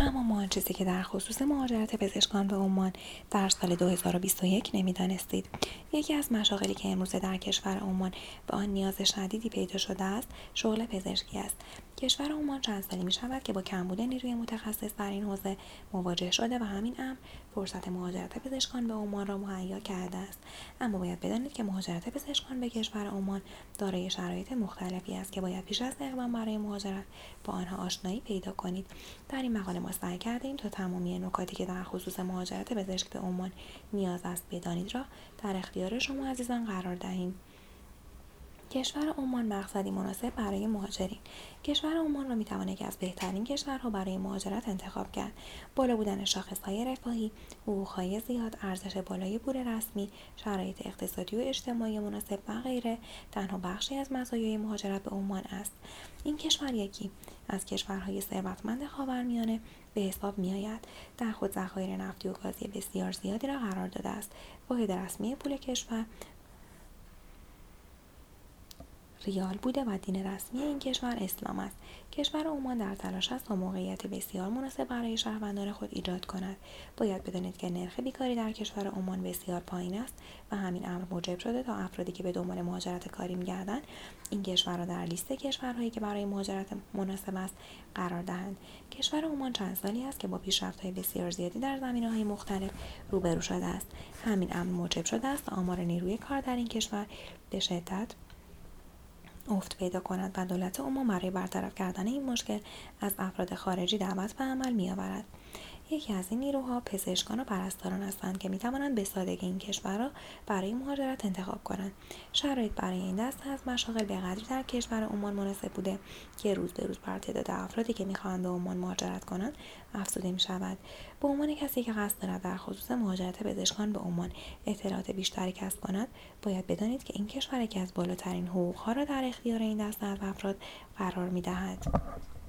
اما آن چیزی که در خصوص مهاجرت پزشکان به عمان در سال 2021 نمی‌دانستید. یکی از مشاغلی که امروزه در کشور عمان به آن نیاز شدیدی پیدا شده است، شغل پزشکی است. کشور عمان چند سالی می‌شود که با کمبود نیروی متخصص در این حوزه مواجه شده و همین امر فرصت مهاجرت پزشکان به عمان را مهیا کرده است. اما باید بدانید که مهاجرت پزشکان به کشور عمان دارای شرایط مختلفی است که باید پیش از اقدام برای مهاجرت با آنها آشنایی پیدا کنید. در این مقاله ما سعی کردیم تا تمامی نکاتی که در خصوص مهاجرت پزشک به عمان نیاز است بدانید را در اختیار شما عزیزان قرار دهیم. کشور عمان مقصدی مناسب برای مهاجرین. کشور عمان را می‌توان یکی از بهترین کشورها برای مهاجرت انتخاب کرد. بالا بودن شاخص‌های رفاهی، حقوق‌های زیاد، ارزش بالای پول رسمی، شرایط اقتصادی و اجتماعی مناسب و غیره تنها بخشی از مزایای مهاجرت به عمان است. این کشور یکی از کشورهای ثروتمند خاورمیانه به حساب می‌آید. در خود ذخایر نفتی و گازی بسیار زیادی را قرار داده است. واحد رسمی پول کشور ریال بوده و دین رسمی این کشور اسلام است. کشور عمان در تلاش است تا موقعیت بسیار مناسب برای شهروندان خود ایجاد کند. باید بدانید که نرخ بیکاری در کشور عمان بسیار پایین است و همین امر موجب شده تا افرادی که به دنبال مهاجرت کاری می‌گردند این کشور را در لیست کشورهایی که برای مهاجرت مناسب است قرار دهند. کشور عمان چند سالی است که با پیشرفت‌های بسیار زیادی در زمینه‌های مختلف روبرو شده است. همین امر موجب شده است تا آمار نیروی کار در این کشور به شدت افت پیدا کند و دولت عمان برای برطرف کردن این مشکل از افراد خارجی دعوت به عمل می‌آورد. یکی از این نیروها پزشکان و پرستاران هستند که می‌توانند به سادگی این کشور را برای مهاجرت انتخاب کنند. شرایط برای این دسته از مشاغل به قدری در کشور عمان مناسب بوده که روز به روز بر تعداد افرادی که می‌خواهند به عمان مهاجرت کنند افزوده می‌شود. به عنوان کسی که قصد دارد در خصوص مهاجرت پزشکان به عمان اطلاعات بیشتری کسب کند، باید بدانید که این کشور یکی از بالاترین حقوق‌ها را در اختیار این دسته از افراد قرار می‌دهد.